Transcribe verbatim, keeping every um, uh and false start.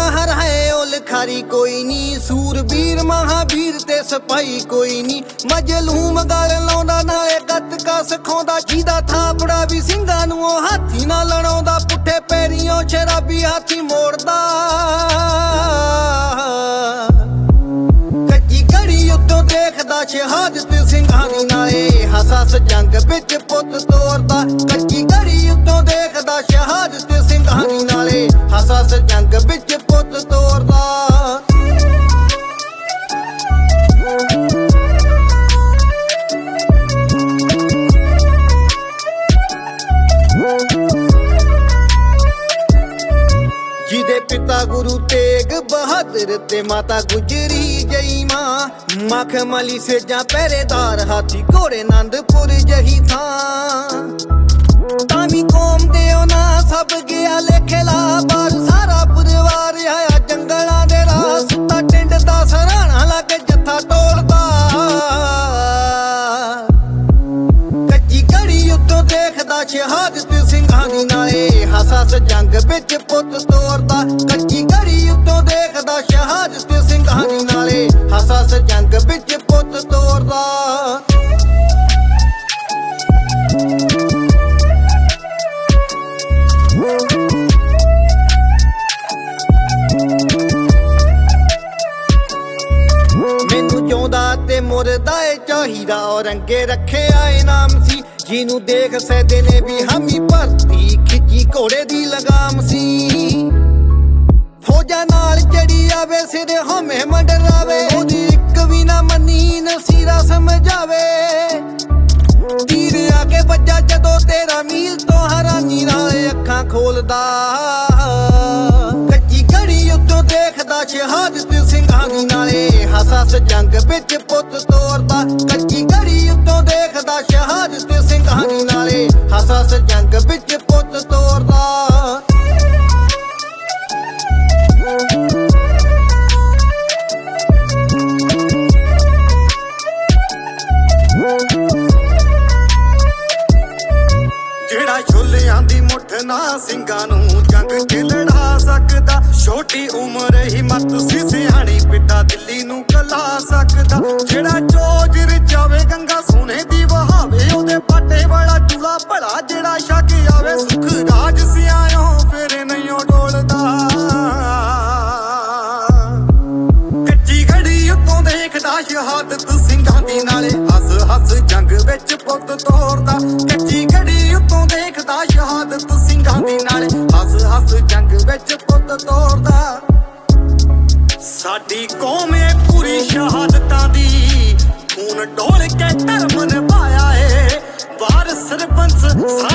हर है ओ लिखारी कोई नी, सूरबीर महावीर ते सिपाही कोई नी। मजलूम गल लाउंदा नाले गतका सिखाउंदा, जिहदा थापड़ा भी ਸਿੰਘਾਂ ਨੂੰ ਉਹ हाथी ना लड़ाउंदा। पुठे पैरियों शराबी हाथी मोड़दा, कच्ची घड़ी उत्तों देखदा शहादत ਸਿੰਘਾਂ दी नाले हस हस जंग विच पुत तोड़दा। कच्ची घड़ी उत्तों देखदा शहादत ਸਿੰਘਾਂ दी नाले हस हस जंग विच पुत तोड़दा। जिदे पिता गुरु तेग बहादुर ते माता गुजरी जई मां, मखमली से जा पहरेदार हाथी घोड़े नंदपुर जही थां। तामी कौम दे ना सब गया लेखेला बार, सारा परिवार आया जंगलां दे रास्ता। टिंड दा सराणा लग जत्था टोलदा, कच्ची घड़ी उत्तों देखदा शहादत ਸਿੰਘਾਂ दी नाले हस हस जंग विच पुत तोड़दा। कच्ची घड़ी उत्तों देखदा शहादत ਸਿੰਘਾਂ दी नाले हस हस जंग विच पुत तोड़दा। मैनू जिउंदा ते मुरदा ए चाहिदा, और रंगे रखे आए नाम सी। जिनू देख सैदे ने भी हमी भरती, खिची घोड़े दी लगाम सी। फौजा नाल चढ़ी आवे सिर हमें मंडरावे, ओदी इक भी ना मनी नसीरा समझावे। तीर आके बजा जदों तेरा मील तो हैरानी नाल अखां खोलदा। कच्ची घड़ी उत्तों देखदा शहादत ਸਿੰਘਾਂ दी नाले हस हस जंग विच पुत तोड़दा। कच्ची घड़ी उत्तों देखदा शहादत ਸਿੰਘਾਂ दी नाले हस हस जंग विच पुत तोड़दा। ਜਿਹੜਾ ਛੋਲਿਆਂ ਦੀ ਮੁੱਠ ਨਾ ਸਿੰਘਾਂ ਨੂੰ ਜੰਗ ਚ ਲੜਾ ਸਕਦਾ, ਛੋਟੀ ਉਮਰ ਹੀ ਮਤ ਸੀ ਸਿਆਣੀ ਪਿੱਟਾ ਦਿੱਲੀ ਨੂੰ ਕਲਾ ਸਕਦਾ। ਜਿਹੜਾ ਚੋਜ ਰਚਾਵੇ ਗੰਗਾ ਸੋਨੇ ਦੀ ਵਹਾਵੇ, ਉਹਦੇ ਪਾਟੇ ਵਾਲਾ ਚੂਲਾ ਭਲਾ ਜਿਹੜਾ ਛਕ ਆਵੇ। ਸੁਖ ਰਾਜ ਸਿਆਇਓ ਫਿਰ ਨਹੀਂ ਡੋਲਦਾ, ਕੱਚੀ ਘੜੀ ਉੱਤੋਂ ਦੇਖਦਾ ਸ਼ਹਾਦਤ ਸਿੰਘਾਂ ਦੀ ਨਾਲੇ ਹੱਸ ਹੱਸ ਜੰਗ ਵਿੱਚ ਪੁੱਤ ਤੋੜਦਾ। ਕੱਚੀ ਘੜੀ ਉੱਤੋਂ ਦੇਖਦਾ ਸ਼ਹਾਦਤ ਸਿੰਘਾਂ ਦੀ ਨਾਲੇ ਹੱਸ ਹੱਸ ਜੰਗ ਵਿੱਚ ਪੁੱਤ ਤੋੜਦਾ। ਸਾਡੀ ਕੌਮ ਏ ਪੂਰੀ ਸ਼ਹਾਦਤਾਂ ਦੀ, ਖੂਨ ਡੋਲ ਕੇ ਧਰਮ ਨਿਭਾਇਆ ਏ। ਵਾਰ ਸਰਬੰਸ